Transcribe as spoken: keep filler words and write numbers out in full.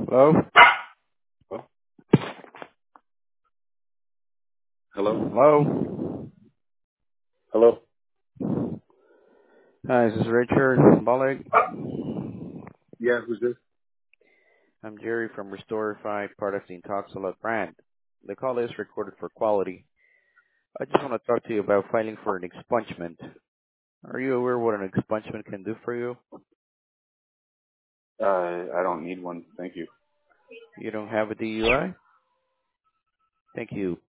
Hello? Oh, hello? Hello? Hello? Hi, this is Richard Bollig. Yeah, who's this? I'm Jerry from Restorify, part of the Intoxalot brand. The call is recorded for quality. I just want to talk to you about filing for an expungement. Are you aware what an expungement can do for you? Uh, I don't need one. Thank you. You don't have a D U I? Thank you.